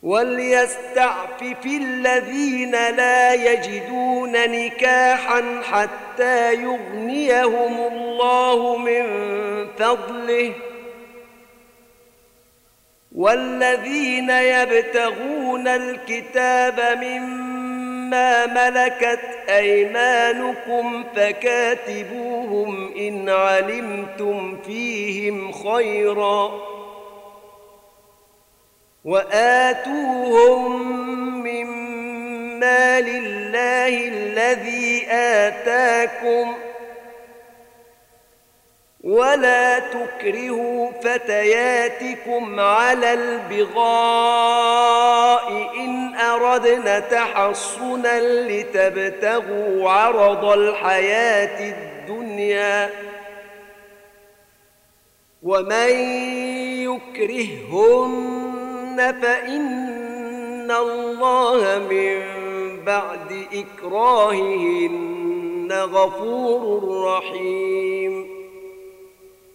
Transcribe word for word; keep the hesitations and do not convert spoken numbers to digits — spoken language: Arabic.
وليستعفف الذين لا يجدون نكاحا حتى يغنيهم الله من فضله، والذين يبتغون الكتاب مما ملكت أيمانكم فكاتبوهم إن علمتم فيهم خيرا، وآتوهم مما لله الذي آتاكم، ولا تكرهوا فتياتكم على البغاء إن أردنا تحصنا لتبتغوا عرض الحياة الدنيا، ومن يكرههن فإن الله من بعد إكراههن غفور رحيم.